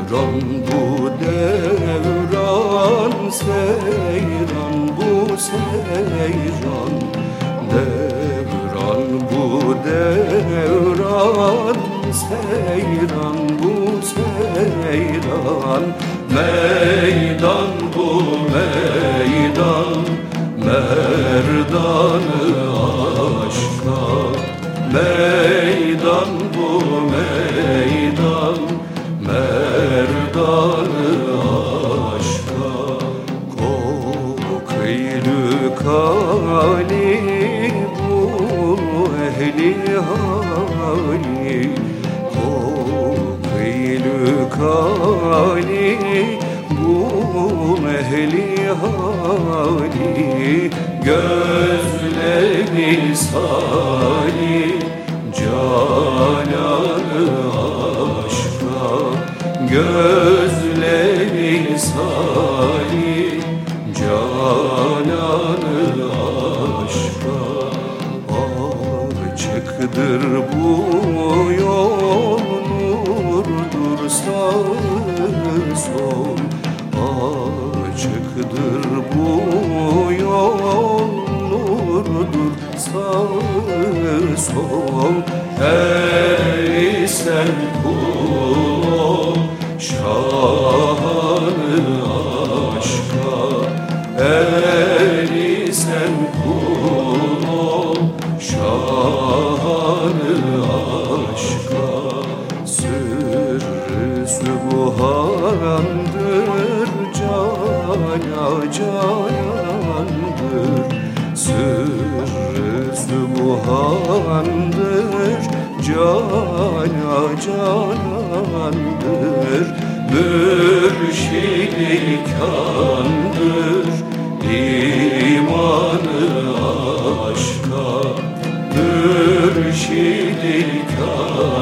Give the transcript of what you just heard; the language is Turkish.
Devran bu devran, seyran bu seyran. Devran bu devran, seyran bu seyran. Meydan bu meydan, merdanı aşka. Meydan bu meydan, merdanı aşka. Kokaylü kali bu ehli hali. Kokaylü kali bu ehli hali. Gözleri sali, cananı aşka. Gözleri sali, cananı aşka. Açıktır bu yol, nurdur sağ sol. Açıktır bu yol, nurdur sağ sol. Sen kul ol, şanı aşka. Sen kul ol, şanı aşka. Sırrı sübhandır, cana canandır. Sırrı sübhandır, cana canandır. Mürşid-i kândır, imanı aşka. Mürşid-i kândır,